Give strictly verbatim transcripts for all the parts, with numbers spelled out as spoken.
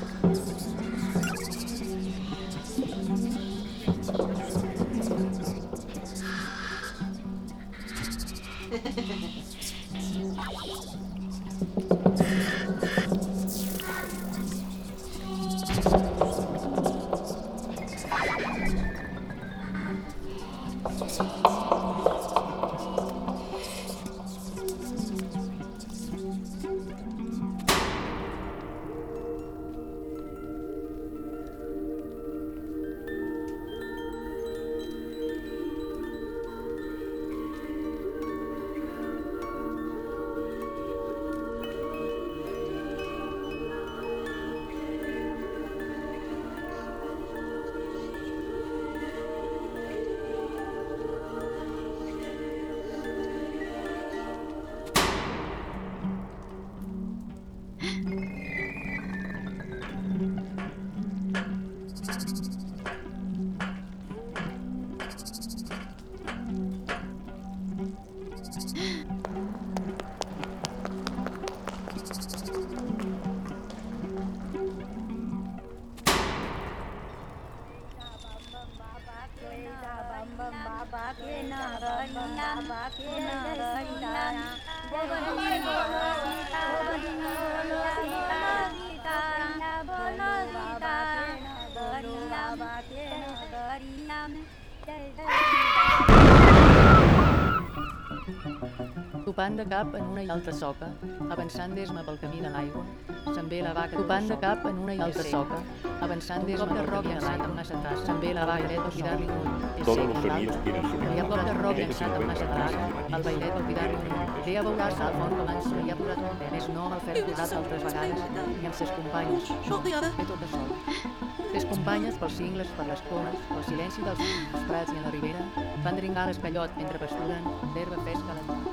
Topant de cap en una i altra soca, avançant d'esma pel camí de l'aigua, se'n ve la vaca topant de cap en una i altra soca, avançant d'esma pel camí de l'aigua, se'n ve la vaca dreta al cridar-li un ull, és Todos cec los en sonidos l'altre, tienen su i a cop de roc tiene que llançat amb massa tard, el bailet al cridar-li un ull, ella veuràs a la font balança i ha posat un més no amb el fer posat altres vegades, ni amb ses companyes, no, ve tota sol. Les companyes, pels cingles, per les pomes, pel silenci dels prats i en la ribera, fan dringar l'escallot mentre pasturen l'herba fresca a la llum.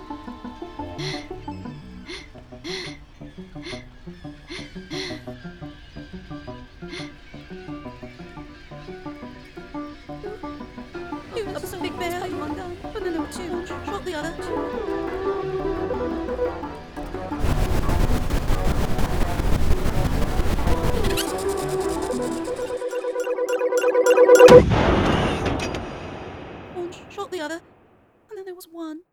There was a big bear hiding one down, but then there were two. One shot the other. One shot the other, and then there was one.